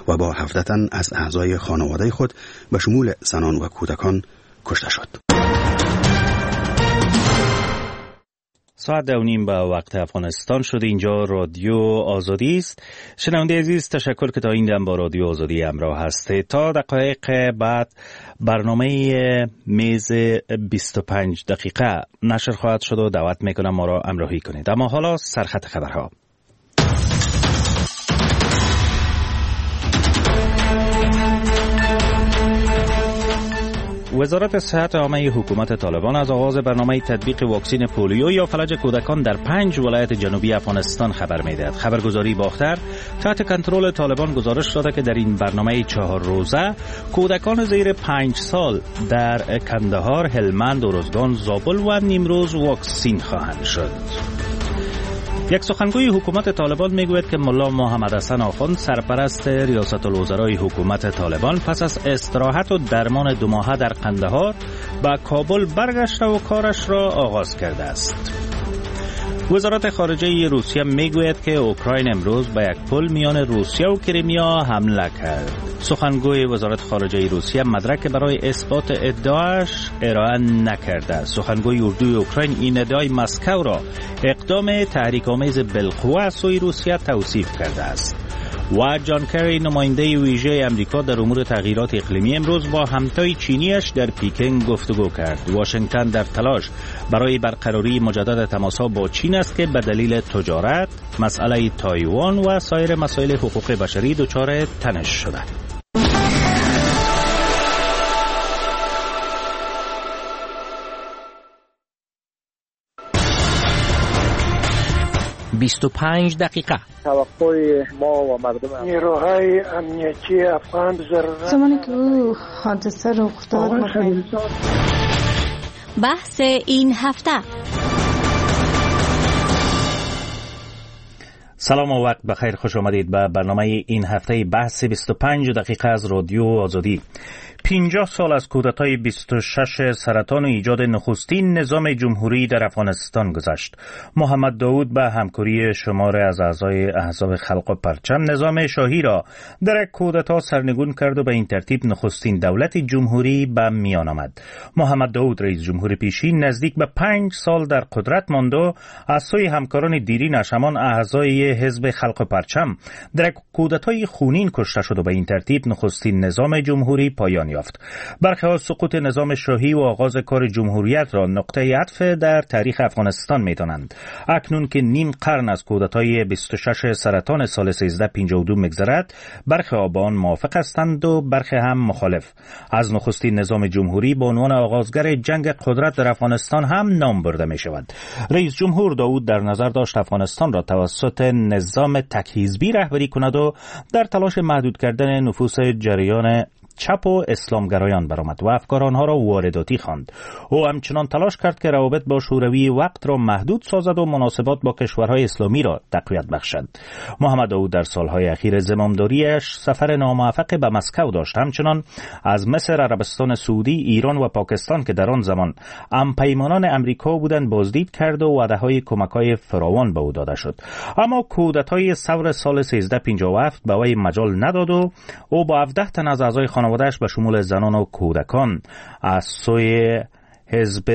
و با 17 تن از اعضای خانواده خود به شمول زنان و کودکان کشته شد. ساعت 2:30 به وقت افغانستان شد. اینجا رادیو آزادی است. شنونده عزیز، تشکر که تا این دم با رادیو آزادی همراه هستید. تا دقایق بعد برنامه میز 25 دقیقه نشر خواهد شد و دعوت میکنم ما را همراهی کنید. اما حالا سرخط خبرها. وزارت صحت عامه حکومت طالبان از آغاز برنامه تطبیق واکسن پولیو یا فلج کودکان در 5 ولایت جنوبی افغانستان خبر می‌دهد. خبرگزاری باختر تحت کنترل طالبان گزارش داده که در این برنامه 4 روزه کودکان زیر 5 سال در کندهار، هلمند، ارزگان، زابل و نیمروز واکسین خواهند شد. یک سخنگوی حکومت طالبان میگوید که ملا محمد حسن آخوند سرپرست ریاست الوزرای حکومت طالبان پس از استراحت و درمان 2 ماهه در قندهار به کابل برگشته و کارش را آغاز کرده است. وزارت خارجه روسیه میگوید که اوکراین امروز به یک پل میان روسیه و کریمیا حمله کرد. سخنگوی وزارت خارجه روسیه مدرک برای اثبات ادعاش ارائه نکرده. سخنگوی اردوی اوکراین این ادعای مسکو را اقدام تحریک‌آمیز بالقوه از سوی روسیه توصیف کرده است. و جان کری نماینده ویژه امریکا در امور تغییرات اقلیمی امروز با همتای چینیش در پکن گفتگو کرد. واشنگتن در تلاش برای برقراری مجدد تماس‌ها با چین است که به دلیل تجارت، مسئله تایوان و سایر مسائل حقوق بشری دچار تنش شده. 25 دقیقه. توقع ما و مردم نیروهای امنیتی افغان زمانی که او حادثه رخ داد بحث این هفته. سلام و وقت بخیر، خوش آمدید به برنامه این هفته بحث 25 دقیقه از رادیو آزادی. 50 سال از کودتای 26 سرطان و ایجاد نخستین نظام جمهوری در افغانستان گذشت. محمد داود به همکاری شمار از اعضای احزاب خلق و پرچم نظام شاهی را در کودتا سرنگون کرد و به این ترتیب نخستین دولت جمهوری به میان آمد. محمد داود رئیس جمهور پیشین نزدیک به 5 سال در قدرت ماند و از سوی همکاران دیرینش همان اعضای حزب خلق و پرچم در کودتای خونین کشته شد و به این ترتیب نخستین نظام جمهوری پایان یافت. برخی از سقوط نظام شاهی و آغاز کار جمهوریت را نقطه عطف در تاریخ افغانستان می‌دانند. اکنون که نیم قرن از کودتای 26 سرطان سال 1352 می‌گذرد، برخی با آن موافق هستند و برخی هم مخالف. از نخستین نظام جمهوری به عنوان آغازگر جنگ قدرت در افغانستان هم نام برده می‌شود. رئیس جمهور داود در نظر داشت افغانستان را توسط نظام تک‌حزبی رهبری کند و در تلاش محدود کردن نفوذ جریان چپ و اسلامگرایان برآمد و افکار آنها را وارداتی خواند. او همچنان تلاش کرد که روابط با شوروی وقت را محدود سازد و مناسبات با کشورهای اسلامی را تقویت بخشد. محمد داود در سالهای اخیر زمامداریش سفر ناموفق به مسکو داشت. همچنان از مصر، عربستان سعودی، ایران و پاکستان که در آن زمان همپیمانان امریکا بودند بازدید کرد و وعده‌های کمک‌های فراوان به او داده شد. اما کودتای ثور سال 1357 به وی مجال نداد و او با 17 تن از اعضای خانواده‌اش به شمول زنان و کودکان از سوی حزب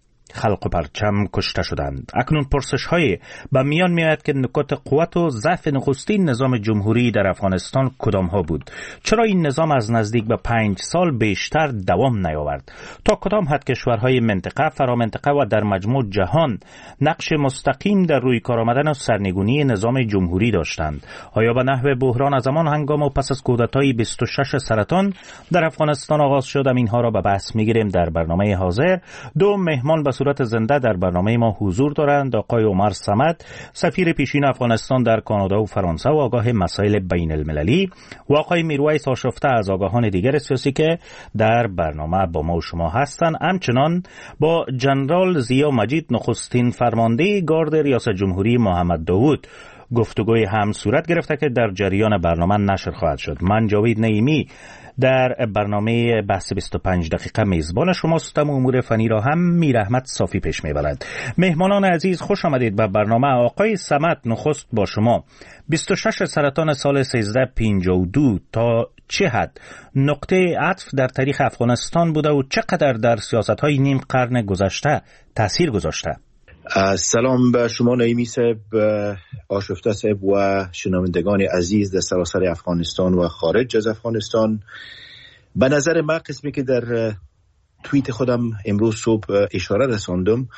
خلق و پرچم کشته شدند. اکنون پرسش‌های به میان می‌آید که نکات قوت و ضعف نخستین نظام جمهوری در افغانستان کدام‌ها بود؟ چرا این نظام از نزدیک به 5 سال بیشتر دوام نیاورد؟ تا کدام حد کشورهای منطقه، فرامنطقه و در مجموع جهان نقش مستقیم در روی کار آمدن و سرنگونی نظام جمهوری داشتند؟ آیا به نحو بحران از همان هنگام و پس از کودتای 26 سرطان در افغانستان آغاز شد؟ اینها را به بحث می‌گیریم در برنامه حاضر. دو مهمان به صورت زنده در برنامه ما حضور دارند. آقای عمر صمد، سفیر پیشین افغانستان در کانادا و فرانسه و آگاه مسائل بین المللی، و آقای میرویس آشفته از آگاهان دیگر سیاسی که در برنامه با ما و شما هستند. همچنان با جنرال ضیا مجید، نخستین فرمانده گارد ریاست جمهوری محمد داود گفتگوی هم صورت گرفته که در جریان برنامه نشر خواهد شد. من جاوید نعیمی در برنامه بحث 25 دقیقه میزبان شماستم. امور فنی را هم میر احمد صافی پیش میبرد. مهمانان عزیز خوش آمدید به برنامه. آقای صمد، نخست با شما. 26 سرطان سال 1352 تا چه حد نقطه عطف در تاریخ افغانستان بوده و چقدر در سیاست‌های نیم قرن گذشته تأثیر گذاشته؟ سلام به شما نعیمی صاحب، آشفته صاحب و شنوندگان عزیز در سراسر افغانستان و خارج از افغانستان. به نظر من قسمی که در توییت خودم امروز صبح اشاره رساندم،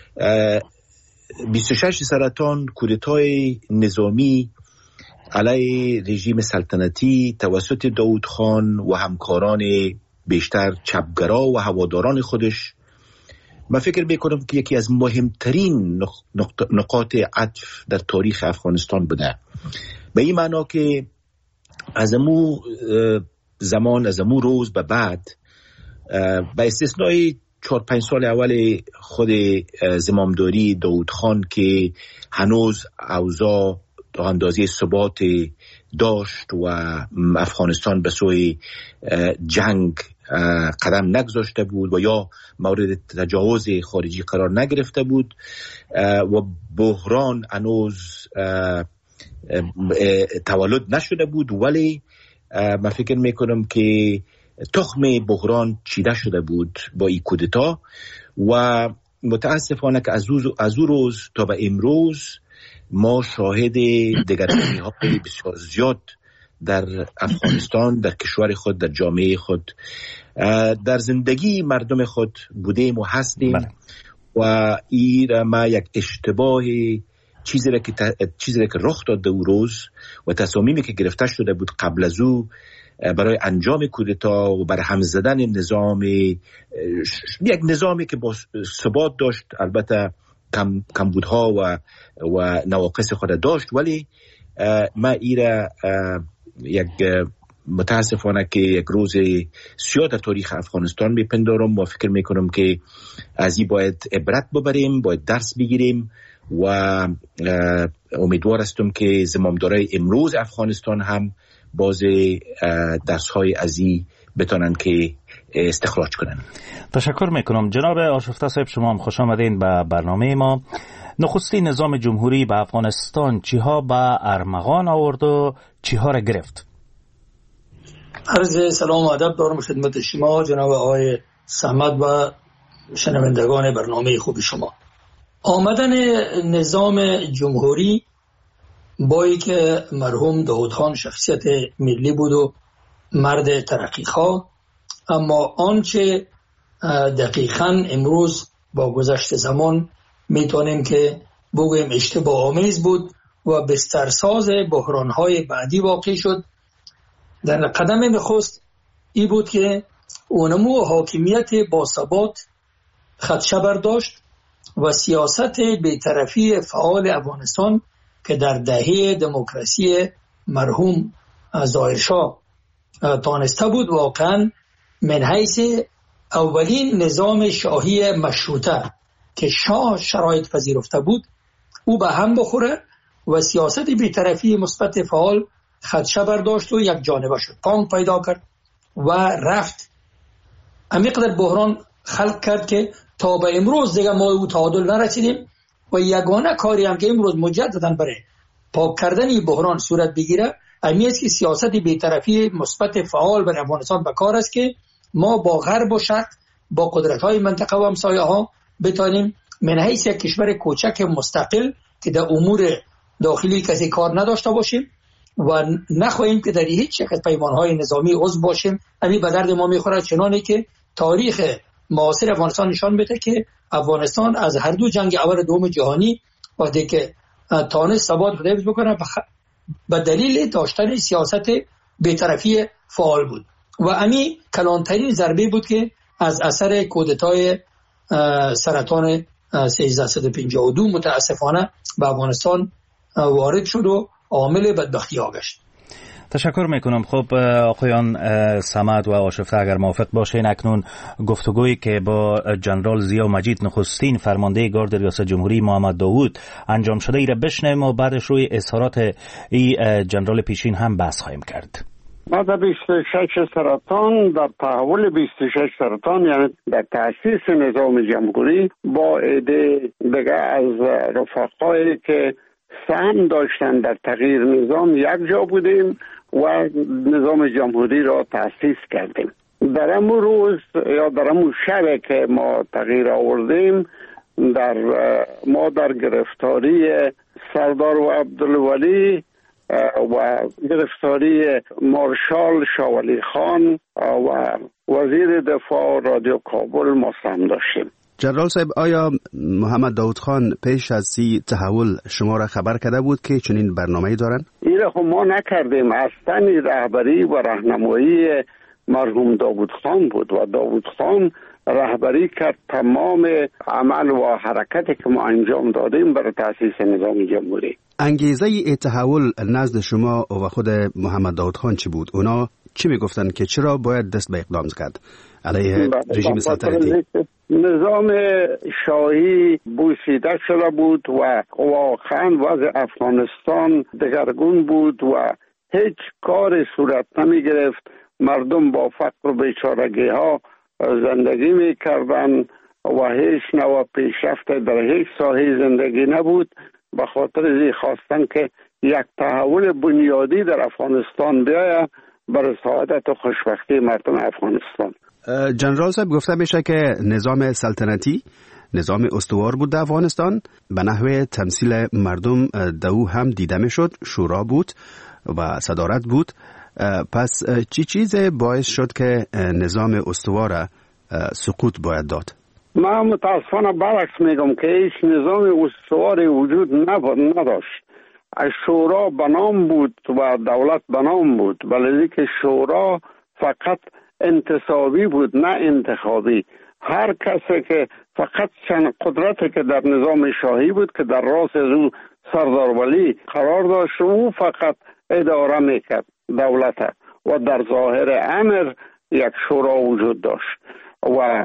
26 سرطان کودتای نظامی علیه رژیم سلطنتی توسط داود خان و همکاران بیشتر چپگرا و هواداران خودش، من فکر میکنم که یکی از مهمترین نقاط عطف در تاریخ افغانستان بوده. به این معنا که از امو زمان، از امو روز به بعد، به استثنای 4-5 سال اول خود زمامداری داود خان که هنوز اوضاع تا اندازه ثبات داشت و افغانستان به سوی جنگ قدم نگذاشته بود و یا مورد تجاوز خارجی قرار نگرفته بود و بحران هنوز تولد نشده بود، ولی من فکر میکنم که تخم بحران چیده شده بود با این کودتا و متاسفانه که از او روز تا به امروز ما شاهد دگرگونی های بسیار زیاد در افغانستان، در کشور خود، در جامعه خود، در زندگی مردم خود بودیم و هستیم. و این ما یک اشتباه چیزی را که رخ داد در او روز و تصامیمی که گرفته شده بود قبل از او برای انجام کودتا و بر هم زدن نظام، یک نظامی که با ثبات داشت، البته کمبودها و نواقص خود داشت، ولی ما ایره یک متاسفانه که یک روز سیاه در تاریخ افغانستان میپندارم و فکر میکنم که از این باید عبرت ببریم، باید درس بگیریم و امیدوار هستم که زمامدارای امروز افغانستان هم باز درس‌های از این بتونن که استخراج کنن. تشکر میکنم. جناب آشفته صاحب، شما هم خوش آمدین به برنامه ما. نخستین نظام جمهوری به افغانستان چیها به ارمغان آورد و چیها را گرفت؟ عرض سلام و ادب دارم خدمت شما جناب آقای صمد و شنوندگان برنامه خوب شما. آمدن نظام جمهوری بایی که مرحوم داود خان شخصیت ملی بود و مرد ترقیخواه، اما آنچه دقیقاً امروز با گذشت زمان میتونیم که بگویم اشتباه آمیز بود و بسترساز بحران‌های بعدی واقع شد. در قدم نخست ای بود که اونمو حاکمیت باثبات خدشه برداشت و سیاست بی‌طرفی فعال افغانستان که در دهه دموکراسی مرحوم ظاهرشاه تانسته بود واقعا من حیث اولین نظام شاهی مشروطه که شاه شرایط پذیرفته بود او به هم بخوره و سیاست بی‌طرفی مثبت فعال خدشه برداشت و یک جانبه شد، پانگ پیدا کرد و رفت. امیقدر بحران خلق کرد که تا به امروز دیگه ما او تعادل نرسیدیم و یگانه کاری هم که امروز مجددا برای پاک کردن این بحران صورت بگیره امی است که سیاست بی‌طرفی مثبت فعال بر افغانستان به کار است که ما با غرب و شرق، با قدرت‌های منطقه و همسایه‌ها بتانیم من حیث یک کشور کوچک مستقل که در امور داخلی کسی کار نداشته باشیم و نخواهیم که در هیچ یک از پیمان‌های نظامی عضو باشیم. همین به درد ما می‌خوره، چنانه که تاریخ معاصر افغانستان نشان بده که افغانستان از هر دو جنگ اول و دوم جهانی وقتی که تانست ثبات حفظ بکنه به دلیل داشتن سیاست بی‌طرفی فعال بود و همین کلانترین ضربه بود که از اثر کودتای سرطان 1352 متاسفانه به افغانستان وارد شد و عامل بدبختی ها گشت. تشکر میکنم. خب آقایان صمد و آشفته اگر موافق باشین اکنون گفتگویی که با جنرال ضیا مجید نخستین فرمانده گارد ریاست جمهوری محمد داوود انجام شده ای را بشنویم و بعدش روی اظهارات ای جنرال پیشین هم بحث خواهیم کرد. بعد 26 سرطان در تحول 26 سرطان یعنی در تأسیس نظام جمهوری با عده دیگه از رفقایی که سهم داشتن در تغییر نظام یک جا بودیم و نظام جمهوری را تأسیس کردیم. در امو روز یا در امو شب که ما تغییر آوردیم ما در گرفتاری سردار و عبدالولی و گرفتاری مارشال شاولی خان و وزیر دفاع رادیو کابل ما سهم داشتیم. جنرال صاحب، آیا محمد داوود خان پیش از این تحول شما را خبر کرده بود که چنین برنامه‌ای دارن؟ این را ما نکردیم. اصلا رهبری و راهنمایی مرحوم داوود خان بود و داوود خان رهبری کرد تمام عمل و حرکتی که ما انجام دادیم برای تأسیس نظام جمهوری. انگیزه ای تحول نزد شما و خود محمد داوود خان چی بود؟ اونا چی میگفتن که چرا باید دست به اقدام کرد علیه رژیم سلطنتی؟ نظام شاهی بوسیده شده بود و واقعا وضع افغانستان دگرگون بود و هیچ کار صورت نمی گرفت. مردم با فقر و بیچارگی ها زندگی می کردن و هیچ نوع پیشرفت در هیچ ساحه زندگی نبود. به خاطر این خواستن که یک تحول بنیادی در افغانستان بیاید برای سعادت و خوشبختی مردم افغانستان. جنرال صاحب، گفته میشه که نظام سلطنتی نظام استوار بود در افغانستان، به نحوه تمثیل مردم دو هم دیده میشد، شورا بود و صدارت بود. پس چی چیز باعث شد که نظام استوار سقوط باید داد؟ من متاسفانه برعکس میگم که هیچ نظام استواری وجود نداشت. شورا بنام بود و دولت بنام بود، ولی که شورا فقط انتصابی بود نه انتخابی. هر کسی که فقط چند قدرتی که در نظام شاهی بود که در راس او سردار ولی قرار داشت، او فقط اداره میکرد دولت و در ظاهر امر یک شورا وجود داشت و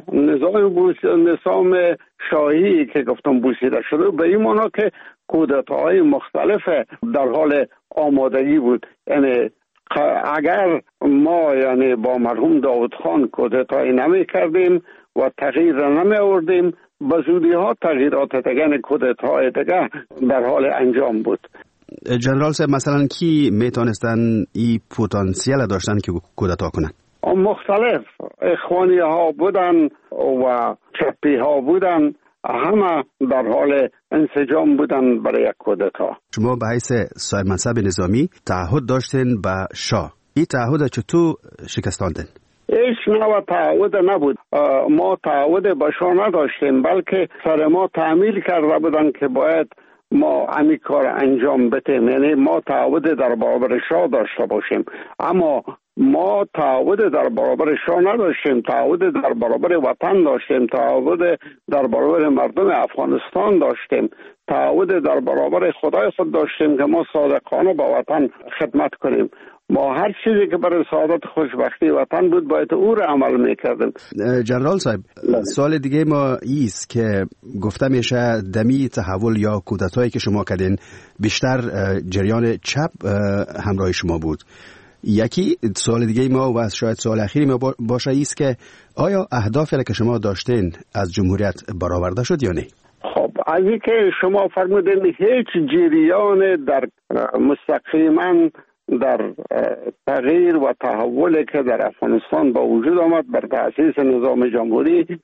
نظام شاهی که گفتم بوسیده شده به این معنا که کودتاهای مختلف در حال آمادگی بود. یعنی اگر ما با مرحوم داوود خان کودتایی نمی کردیم و تغییر را نمی آوردیم، به زودی ها تغییرات دیگر کودتاهای دیگر در حال انجام بود. جنرال صاحب، مثلا کی میتونستن این پتانسیل داشتن که کودتا کنن؟ مختلف اخوانی ها بودن و چپی ها بودن، همه در حال انسجام بودن برای یک کودتا. شما به حیث صاحب منصب نظامی تعهد داشتین به شاه، این تعهد چطور شکستاندین؟ هیچ نوع تعهد نبود. ما تعهد به شاه نداشتیم، بلکه سر ما تعمیل کرده بودن که باید ما همین کار انجام بدیم. یعنی ما تعهد در برابر شاه داشته باشیم، اما ما تعهد در برابر شاه نداشتیم، تعهد در برابر وطن داشتیم، تعهد در برابر مردم افغانستان داشتیم، تعهد در برابر خدای خود داشتیم که ما صادقانه با وطن خدمت کنیم. ما هر چیزی که برای سعادت خوشبختی وطن بود باید او را عمل میکردیم. جنرال صاحب، سوال دیگه ما ایست که گفته میشه دمی تحول یا کودتایی که شما کردین بیشتر جریان چپ همراه شما بود. یکی سوال دیگه ما و شاید سوال اخیری ما باشه ایست که آیا اهدافی که شما داشتین از جمهوریت برآورده شد یا نه؟ خب از این که شما فرمودین هیچ جریان در مستقیما در تغییر و تحولی که در افغانستان با وجود آمد بر تأسیس نظام جمهوری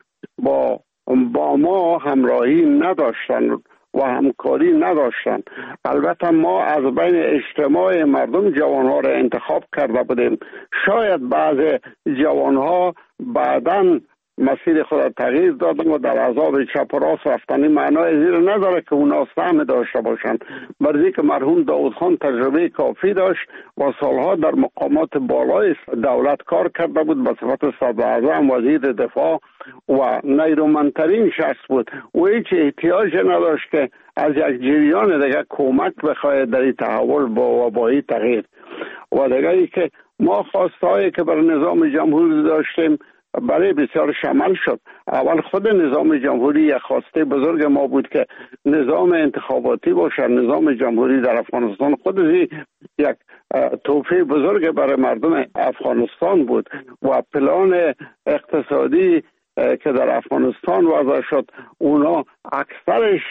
با ما همراهی نداشتن و همکاری نداشتن. البته ما از بین اجتماع مردم جوانها را انتخاب کرده بودیم. شاید بعض جوانها بعداً مسیر خود تغییر دادن و در عذاب چپ و راست رفتنی معنای زیر نداره که اونا سهم داشته باشن. برای که مرحوم داود خان تجربه کافی داشت و سالها در مقامات بالای دولت کار کرده بود، به صفت صدر اعظم، وزیر دفاع و نیرومندترین شخص بود و هیچ احتیاج نداشت که از یک جریان دیگه کمک بخواهد در این تحول با این تغییر. و دیگه ای که ما خواستهایی که بر نظام جمهوری داشتیم برای بسیار شمل شد. اول خود نظام جمهوری یک خواسته بزرگ ما بود که نظام انتخاباتی باشد. نظام جمهوری در افغانستان خودش یک تحفه بزرگ برای مردم افغانستان بود و پلان اقتصادی که در افغانستان وضع شد اونا اکثرش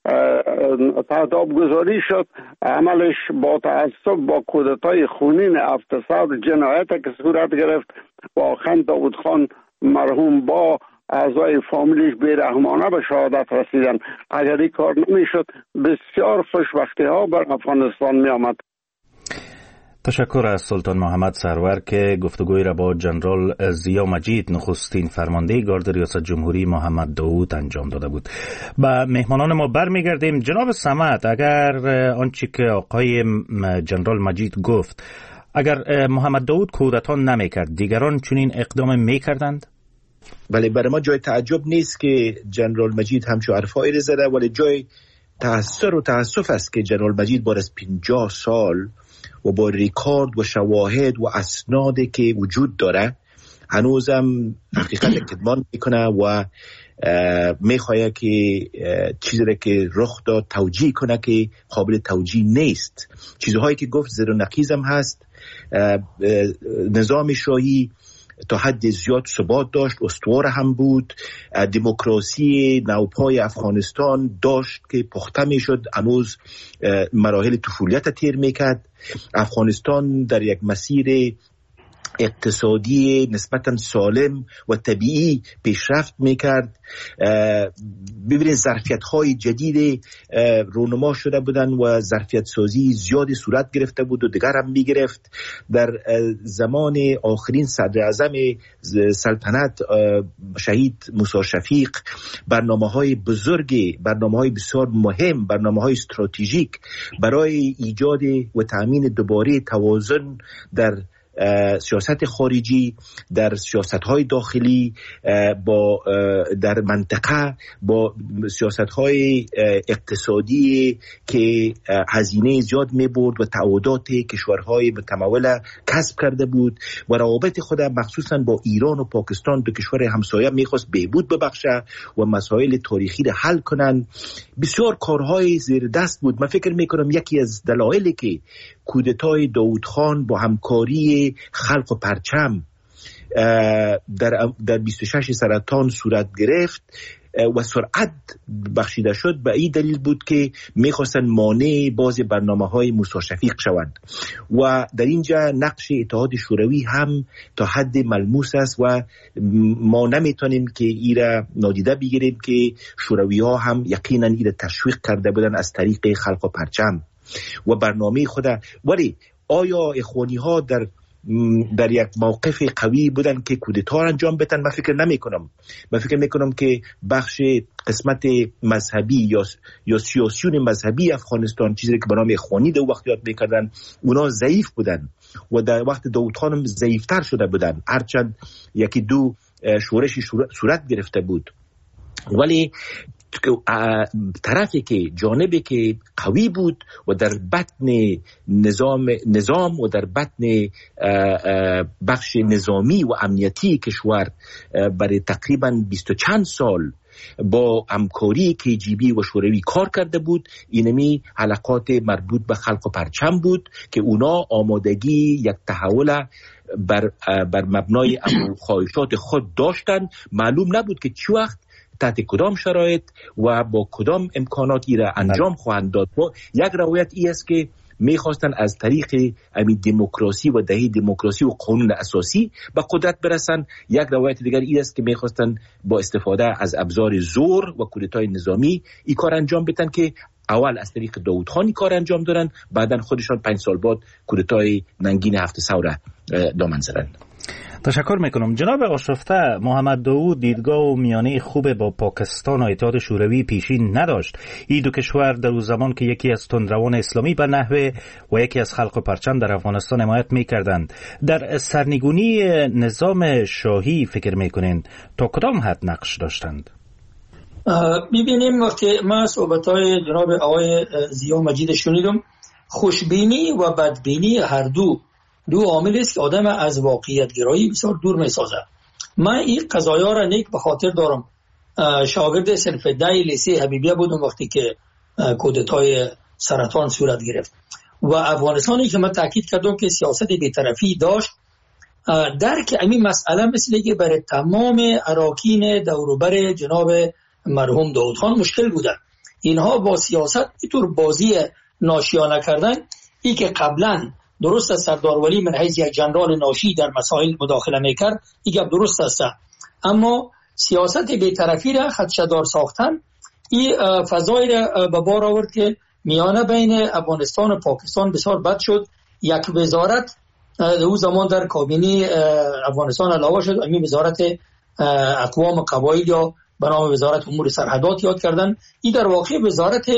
تحت آبگذاری شد. عملش با تعصب، با کودتای خونین افتصاد، جنایت که صورت گرفت و آخر داود خان مرحوم با اعضای فامیلیش بیرحمانه به شهادت رسیدن. اگر این کار نمیشد بسیار خوشبختی ها بر افغانستان می آمد. تشکر از سلطان محمد سرور که گفتگوی را با جنرال ضیا مجید نخستین فرمانده گارد ریاست جمهوری محمد داوود انجام داده بود. با مهمانان ما برمیگردیم. جناب صمد، اگر آنچه که آقای جنرال مجید گفت، اگر محمد داوود کودتا نمیکرد، دیگران چنین اقدام میکردند؟ بله، برای ما جای تعجب نیست که جنرال مجید همچو حرفایی را زده، ولی جای تأثیر و تأسف است که جنرال مجید بعد از 50 سال و با ریکارد و شواهد و اسنادی که وجود داره هنوزم حقیقت کتمان میکنه و میخواه که چیزی را که رخ داد توجیه کنه که قابل توجیه نیست. چیزهایی که گفت زیر و نقیزم هست. نظام شاهی تا حد زیاد ثبات داشت، استوار هم بود. دموکراسی نوپای افغانستان داشت که پخته می شد، هنوز مراحل طفولیت تیر می کرد. افغانستان در یک مسیر اقتصادی نسبتا سالم و طبیعی پیشرفت میکرد. ببینید ظرفیت های جدید رونما شده بودن و ظرفیت سازی زیادی صورت گرفته بود و دیگر هم میگرفت. در زمان آخرین صدر اعظم سلطنت شهید موسی شفیق برنامه های بزرگ، برنامه های بسیار مهم، برنامه های استراتژیک برای ایجاد و تأمین دوباره توازن در سیاست خارجی، در سیاست‌های داخلی، با در منطقه، با سیاست‌های اقتصادی که هزینه زیاد می‌برد و تعهدات کشورهای متمول کسب کرده بود و روابط خود مخصوصاً با ایران و پاکستان، دو کشور همسایه می‌خواست بهبود ببخشه و مسائل تاریخی را حل کنن. بسیار کارهای زیر دست بود. من فکر می‌کنم یکی از دلایلی که کودتای داود خان با همکاری خلق و پرچم در 26 سرطان صورت گرفت و سرعت بخشیده شد به این دلیل بود که میخواستن مانع باز برنامه‌های موسی شفیق شوند و در اینجا نقش اتحاد شوروی هم تا حد ملموس است و ما نمیتونیم که ایره نادیده بگیریم که شوروی‌ها هم یقینا ایره تشویق کرده بودن از طریق خلق و پرچم و برنامه خود. ولی آیا اخوانی ها در یک موقف قوی بودن که کودتا انجام بدن؟ من فکر نمی کنم. من فکر می کنم که بخش قسمت مذهبی یا سیاسیون مذهبی افغانستان، چیزی که به نام اخوانی در وقت یاد میکردن، اونا ضعیف بودن و در وقت داود خان هم ضعیفتر شده بودن، هرچند یکی دو شورشی صورت گرفته بود. ولی طرفی که جانبی که قوی بود و در بطن نظام و در بطن بخش نظامی و امنیتی کشور برای تقریباً 20 چند سال با همکاری KGB و شوروی کار کرده بود، اینمی حلقات مربوط به خلق و پرچم بود که اونا آمادگی یک تحول بر مبنای خواهشات خود داشتن. معلوم نبود که چه وقت تحت کدام شرایط و با کدام امکاناتی را انجام خواهند داد. یک روایت ای است که میخواستن از طریق دموکراسی و دهه دموکراسی و قانون اساسی به قدرت برسن. یک روایت دیگر ای است که میخواستن با استفاده از ابزار زور و کودتای نظامی این کار انجام بدن که اول از طریق داود خان کار انجام دادن، بعدن خودشان 5 سال بعد کودتای ننگین 7 سوره دامن زدن. تشکر میکنم. جناب آشفته، محمد داوود دیدگاه و میانه خوب با پاکستان و اتحاد شوروی پیشین نداشت. این دو کشور در اون زمان که یکی از تندروان اسلامی به نحوه و یکی از خلق و پرچم در افغانستان حمایت میکردند. در سرنگونی نظام شاهی فکر میکنین تا کدام حد نقش داشتند؟ میبینیم وقتی من صحبت‌های جناب آقای ضیا مجید شنیدم، خوشبینی و بدبینی هر دو عامل است که آدم از واقعیت گرایی بسیار دور میسازه. من این قضایا را نیک به خاطر دارم. شاگرد صنف ده لیسه حبیبیه بودم وقتی که کودتای سرطان صورت گرفت و افغانستانی که من تاکید کردم که سیاست بی‌طرفی داشت، درک همین مسئله مثل که برای تمام اراکین دوروبر جناب مرحوم داود خان مشکل بوده. اینها با سیاست اینطور بازی ناشیانه کردن، ای که قبلا درست است سردار ولی من حیث یک جنرال ناشی در مسائل مداخله میکرد، این گپ درست است، اما سیاست بی‌طرفی را خدشه‌دار ساختن این فضایی را به بار آورد که میانه بین افغانستان و پاکستان بسیار بد شد. یک وزارت او زمان در کابینه افغانستان علاوه شد، همین وزارت اقوام قبایل یا به نام وزارت امور سرحدات یاد کردن. این در واقع وزارت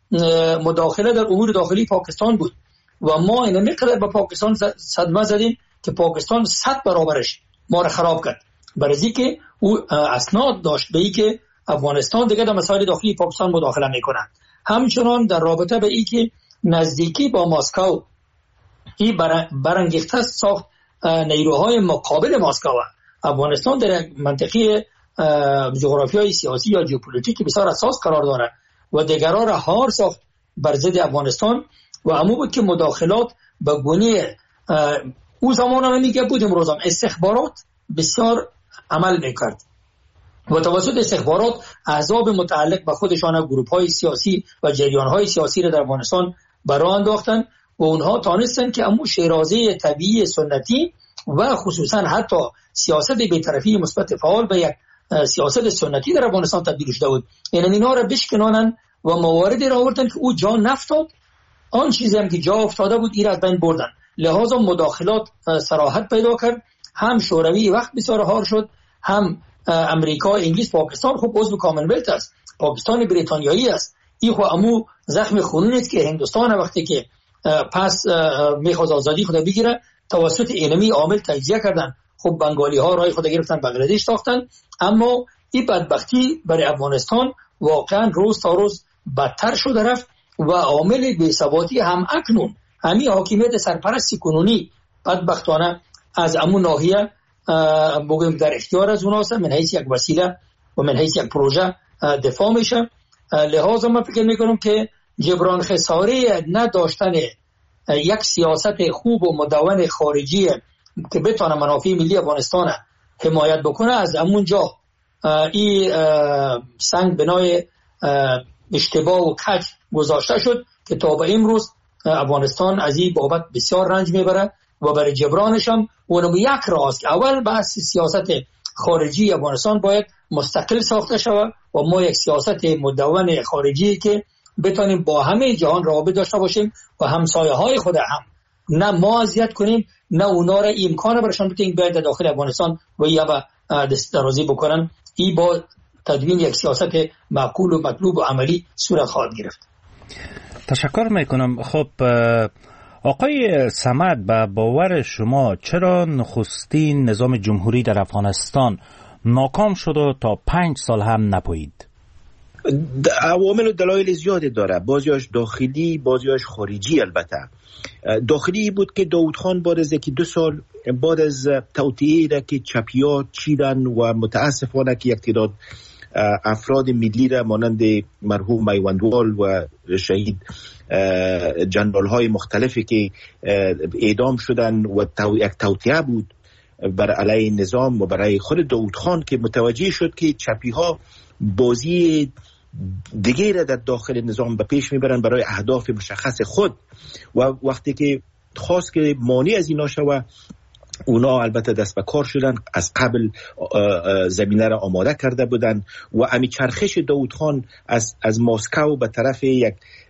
مداخله در امور داخلی پاکستان بود و ما این مقدار به پاکستان صدمه زدیم که پاکستان 100 برابرش ما را خراب کرد، برای اینکه او اسناد داشت به اینکه افغانستان دیگه در مسائل داخلی پاکستان مداخله میکنه. همچنان در رابطه به اینکه نزدیکی با مسکو این برانگیخته ساخت نیروهای مقابل مسکو. افغانستان در منطقه جغرافیای سیاسی یا ژئوپلیتیک بسیار اساس قرار داره و دیگرها را هار ساخت بر ضد افغانستان و امو بود که مداخلات به گونه او زمان هم میگه بود، امروز هم استخبارات بسیار عمل میکرد و توسط استخبارات احزاب متعلق به خودشان گروه‌های سیاسی و جریان‌های سیاسی را در افغانستان برآ انداختن و اونها تانستن که امو شیرازه طبیعی سنتی و خصوصا حتی سیاست بی‌طرفی مثبت فعال به یک سیاست سنتی در افغانستان تبدیل شده بود. یعنی اینا را بشکنانن و مواردی را آوردن که او جا نفتاد، آن چیزی هم که جا افتاده بود این را از بین بردن. لحاظا مداخلات صراحت پیدا کرد. هم شوروی وقت بسیار هار شد، هم امریکا، انگلیس، پاکستان خب عضو کامنولت است، پاکستان بریتانیایی است. این خو امو زخم خونی است که هندوستان وقتی که پس میخواست آزادی خود بگیره توسط اینمی عامل تجزیه کردن. خب بنگالی ها رای خود گرفتن، بنگلادش ساختن، اما این بدبختی برای افغانستان واقعا روز تا روز بدتر شده رفت و عامل بی‌ثباتی هم اکنون همین حاکمیت سرپرستی کنونی بدبختانه از امون ناحیه بگیم در اختیار از اوناست، من حیث یک وسیله و من حیث یک پروژه دفاع میشه. لحاظا من فکر میکنم که جبران خساره نداشتن یک سیاست خوب و مدون خارجی که بتونه منافع ملی افغانستان حمایت بکنه، از همونجا این سنگ بنای اشتباه و کج گذاشته شد که تا به امروز افغانستان از این بابت بسیار رنج میبره و برای جبرانش هم اونم یک راست که اول بحث سیاست خارجی افغانستان باید مستقل ساخته شود و ما یک سیاست مدون خارجی که بتونیم با همه جهان رابطه داشته باشیم و همسایه های خود هم نه ما اذیت کنیم نه اونا را امکان برشان بدیم بیاید داخل افغانستان و یا با دست درازی بکنن. این با تدوین یک سیاست معقول و مطلوب و عملی صورت خواهد گرفت. تشکر میکنم. خب آقای صمد، به باور شما چرا نخستین نظام جمهوری در افغانستان ناکام شد و تا 5 سال هم نپایید؟ عوامل و دلایل زیادی داره، بعضیاش داخلی بعضیاش خارجی. البته داخلی بود که داود خان بعد از 2 سال بعد از توطئه‌ای را که چپیات چیدن و متاسفانه که یک تعداد افراد ملی را مانند مرحوم میوندوال و شهید جنرال های مختلفی که اعدام شدن و یک توطئه بود بر علیه نظام و برای خود داود خان که متوجه شد که چپی ها بازی دیگه را در داخل نظام به پیش میبرن برای اهداف مشخص خود و وقتی که خواست که مانع از اینا شوه، اونا البته دست به کار شدن، از قبل زمینه را آماده کرده بودن و امی چرخش داود خان از مسکو به طرف یک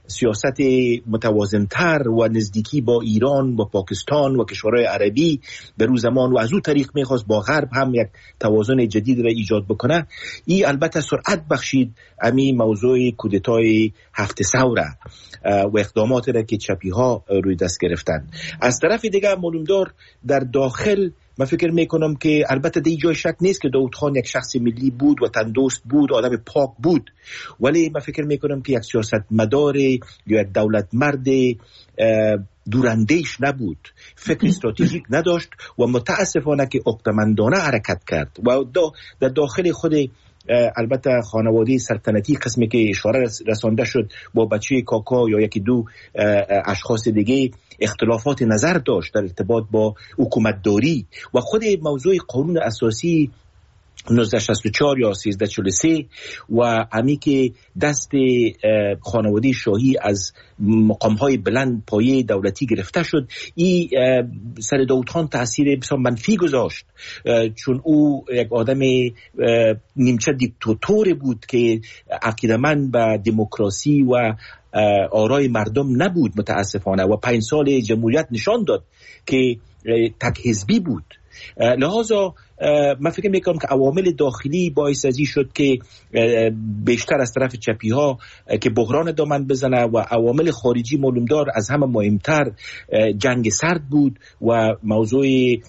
سیاست متوازنتر و نزدیکی با ایران و پاکستان و کشورهای عربی به روز زمان و از اون طریق میخواست با غرب هم یک توازن جدید را ایجاد بکنه. این البته سرعت بخشید امی موضوع کودتای 7 ثوره و اقدامات را که چپی ها روی دست گرفتن. از طرف دیگه معلومدار در داخل من فکر میکنم که البته دی جای شک نیست که داود خان یک شخص ملی بود و تندرست بود، آدم پاک بود، ولی من فکر میکنم که یک سیاستمدار یا یک دولت مرد دوراندیش نبود، فکر استراتژیک نداشت و متاسفانه که عقده‌مندانه حرکت کرد و در داخل خود البته خانواده سلطنتی قسمی که اشاره رسانده شد با بچه کاکا یا یکی دو اشخاص دیگه اختلافات نظر داشت در ارتباط با حکومتداری و خود موضوع قانون اساسی 1964 یا 1343 و همی که دست خانواده شاهی از مقامهای بلند پایه دولتی گرفته شد، این سر داود خان تأثیر بسیار منفی گذاشت، چون او یک آدم نیمچه دیکتاتور بود که عقیده‌مند به دموکراسی و آرای مردم نبود متاسفانه و 5 سال جمهوریت نشان داد که تک حزبی بود. لحاظا من فکر میکنم که عوامل داخلی باعث ازی شد که بیشتر از طرف چپی ها که بحران دامن بزنه و عوامل خارجی معلومدار از همه مهمتر جنگ سرد بود و موضوع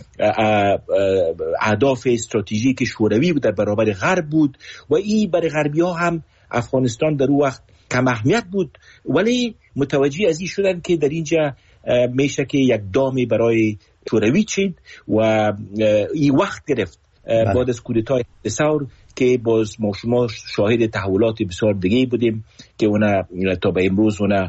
اهداف استراتژیک شوروی در برابر غرب بود و این برای غربی ها هم افغانستان در اون وقت کم اهمیت بود، ولی متوجه ازی شدن که در اینجا میشه که یک دامی برای شوروی چید و این وقت گرفت بعد از کودتای ثور که باز ما شما شاهد تحولات بسیار دیگه بودیم که اونا تا به امروز اونا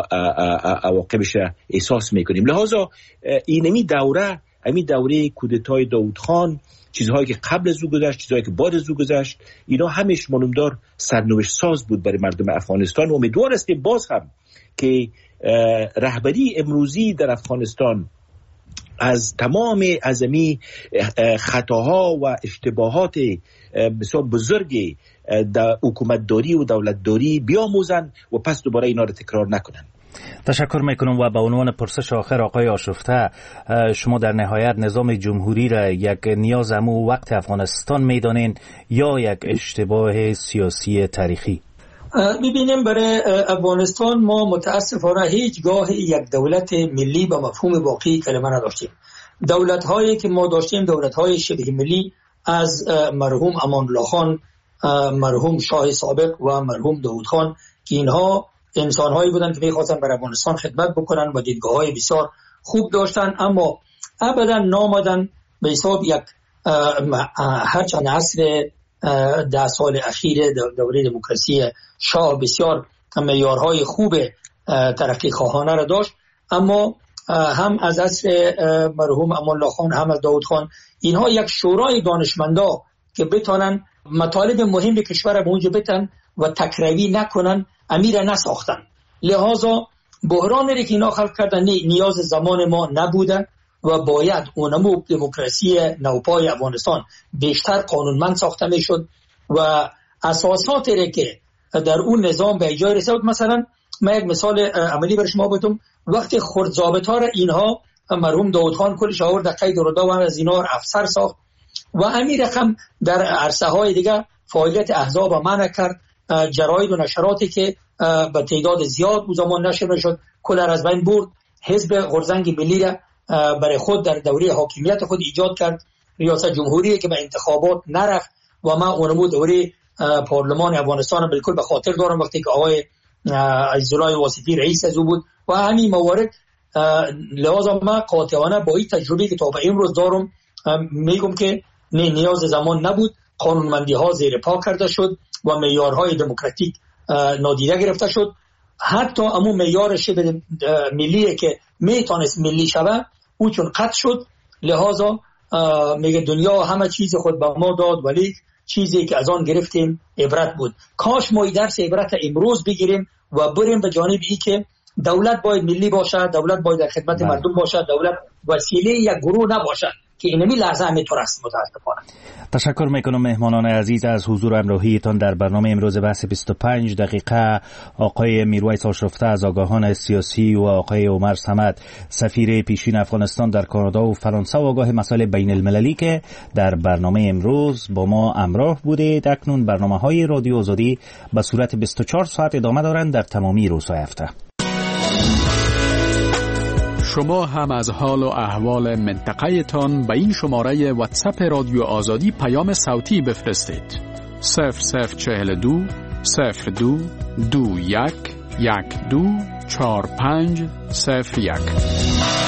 عواقبش احساس میکنیم. لحاظا اینمی دوره کودتای داود خان، چیزهایی که قبل از او گذشت، چیزهایی که بعد از او گذشت، اینا همش معلومدار سرنوشت ساز بود برای مردم افغانستان و امیدوار هستیم باز هم که رهبری امروزی در افغانستان از تمام ازمی خطاها و اشتباهات بسیار بزرگ در حکومتداری و دولتداری بیاموزن و پس دوباره اینا رو تکرار نکنن. تشکر میکنم و به عنوان پرسش آخر آقای آشفته، شما در نهایت نظام جمهوری را یک نیاز امو وقت افغانستان میدانین یا یک اشتباه سیاسی تاریخی؟ ببینیم برای افغانستان ما متاسفانه هیچگاه یک دولت ملی به مفهوم واقعی کلمه نداشتیم. دولت هایی که ما داشتیم دولت های شبه ملی از مرحوم امان الله خان، مرحوم شاه سابق و مرحوم داود خان که اینها انسان هایی بودن که میخواستن برای افغانستان خدمت بکنن و دیدگاه های بسیار خوب داشتن، اما ابدا نامدن به حساب یک هرچند عصر 10 سال اخیر دوره دموکراسی شاه بسیار معیارهای خوب ترقی خواهانه را داشت، اما هم از عصر مرحوم امان الله خان هم از داود خان اینها یک شورای دانشمندا که بتانن مطالب مهم کشور به اونجا بتن و تکروی نکنن امیر نساختن. لحاظا بحرانی که اینا خلق کردن نیاز زمان ما نبوده و باید اونمو دموکراسی نوپای افغانستان بیشتر قانونمند ساخته میشد و اساساتی که در اون نظام به ایجای رسید. مثلا من یک مثال عملی برای شما بدم، وقتی خردضابطا را اینها مرحوم داود خان کلش آورد در قید ردا و از اینا افسر ساخت و امیر رقم در عرصه های دیگه فعالیت احزاب منع کرد، جراید و نشراتی که به تعداد زیاد او زمان نشر شد کل از بین برد، حزب غرزنگ ملی را برای خود در دوره حاکمیت خود ایجاد کرد، ریاست جمهوری که به انتخابات نرفت و من اونمو دوره پارلمان افغانستان بالکل به خاطر دارم وقتی که آقای عزیزالله واصفی رئیس از او بود و همین موارد. لحاظا من قاطعانه با این تجربه که تا به امروز دارم میگم که نیاز زمان نبود، قانونمندی ها زیر پا کرده شد و معیارهای دموکراتیک نادیده گرفته شد. حتی امو معیار شبه ملی که میتونست ملی شوه او چون قطع شد، لحاظا میگه دنیا همه چیز خود به ما داد ولی چیزی که از آن گرفتیم عبرت بود. کاش ما درس عبرت امروز بگیریم و بریم به جانب ای که دولت باید ملی باشد، دولت باید در خدمت مردم باشد، دولت وسیله یک گروه نباشد که اینمی لحظه همینطور است متاسفانه. تشکر میکنم مهمانان عزیز از حضور امروزیتان در برنامه امروز بحث 25 دقیقه. آقای میرویس آشرفته از آگاهان سیاسی و آقای عمر صمد سفیر پیشین افغانستان در کانادا و فرانسه و آگاه مسائل بین المللی که در برنامه امروز با ما همراه بودید. اکنون برنامه‌های رادیو آزادی به صورت 24 ساعت ادامه دارند در تمامی روزهای هفته. شما هم از حال و احوال منطقه تان به این شماره واتساپ رادیو آزادی پیام صوتی بفرستید. 0042 02 21 12 45 01.